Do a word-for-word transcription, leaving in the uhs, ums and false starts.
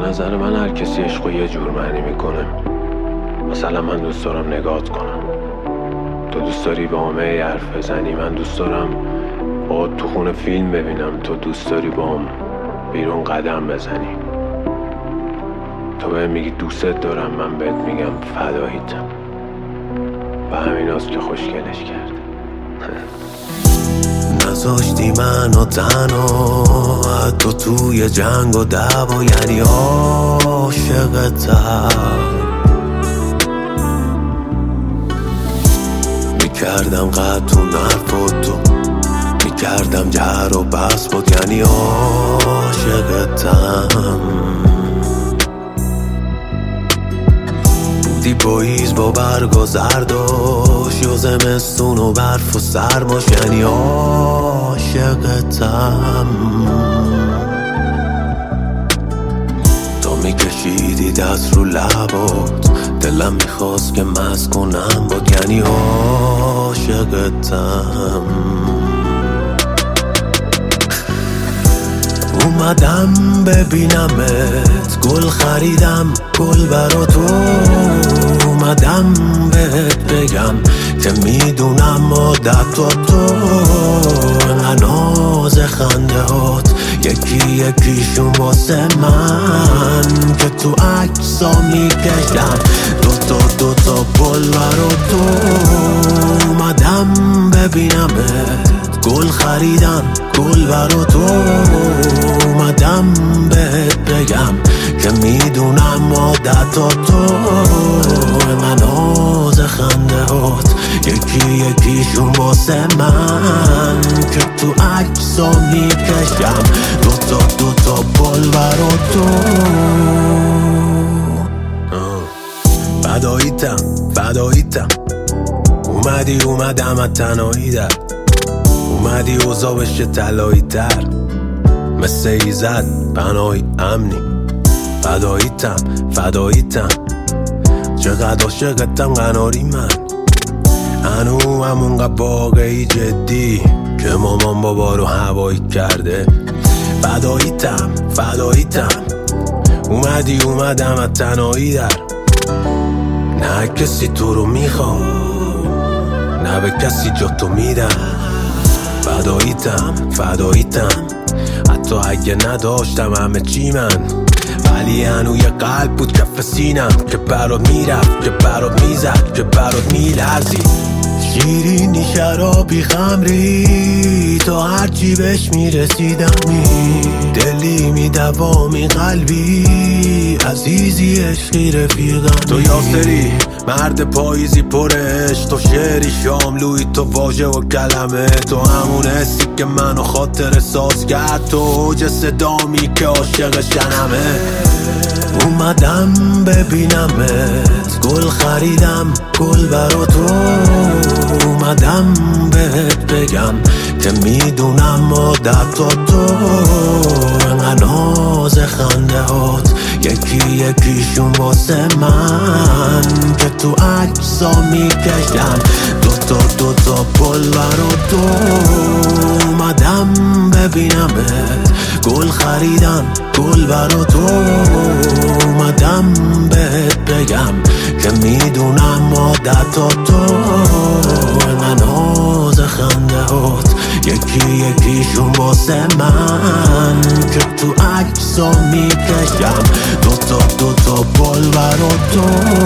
نظر من هر کسی عشقو یه جور معنی میکنه. مثلا من دوست دارم نگات کنم، تو دوست داری با همه ای حرف بزنی، من دوست دارم با تو خونه فیلم ببینم، تو دوست داری با هم بیرون قدم بزنی. تو بهم میگی دوستت دارم، من بهت میگم فداییتم. و همین هست که خوشگلش کرد. نذاشتی منو تنها حتی توی جنگ و دعوا، یعنی عاشقتم. میکردم قطع و نرف تو، میکردم جر و بس بود، یعنی عاشقتم. بودی پاییز با برگ و زرداش، یا زمستون و برف و سرماش، یعنی عاشقتم. تا میکشیدی دست رو لبات، دلم میخواست که مست کنم بود، یعنی عاشقتم. اومدم ببینمت، گل خریدم گل برا تو، اومدم بهت بگم که میدونم عادت تو تو ناز خنده هات یکی یکیشون واسه من، که تو عکسا میکشم دوتا دوتا گل برا تو. اومدم ببینمت، گل خریدم گل برا تو، اومدم بهت بگم که میدونم عادت تو ناز خنده هات یکی یکیشون واسه من، که تو عکسا میکشم دوتا دوتا گل برا تو. فداییتم فداییتم، اومدی اومدم از تنهایی در، اومدی اوضاع بشه طلایی تر، مثل ایزد پناهی امنی. فداییتم فداییتم، چقدر عاشقتم قناری من، هنو همونقدر واقعی جدی که مامان بابا رو هوایی کرده. فداییتم فداییتم، اومدی اومدم از تنهایی در، نه کسی تو رو میخوام، نه به کسی جا تو میدم. فداییتم فداییتم، حتی اگه نداشتم همه چی من، ولی هنو یه قلب بود کف سینم که برات میرفت، که برات میزد، که برات میلرزی. شیرینی شرابی خمری، تا هرچی بهش میرسیدمی، دلی میدوامی قلبی، عزیزی عشقی رفیقم. تو یاسری مرد پاییزی پرش، تو شعری شاملوی، تو واژه و کلمه، تو همون حسی که منو خاطر ساز کرد، تو اوج صدامی که عاشق شنمه. اومدم ببینمت، گل خریدم گل برا تو، اومدم بهت بگم که میدونم عادت تو تو ناز خنده هات یکی یکیشون واسه من، که تو عکسا میکشم دوتا دوتا گل برا تو. اومدم ببینمت، گل خریدم گل برا تو، اومدم بهت بگم که میدونم عادت تو ناز خنده هات یکی یکیشون واسه من، که تو عکسا میکشم دوتا دوتا گل برا تو.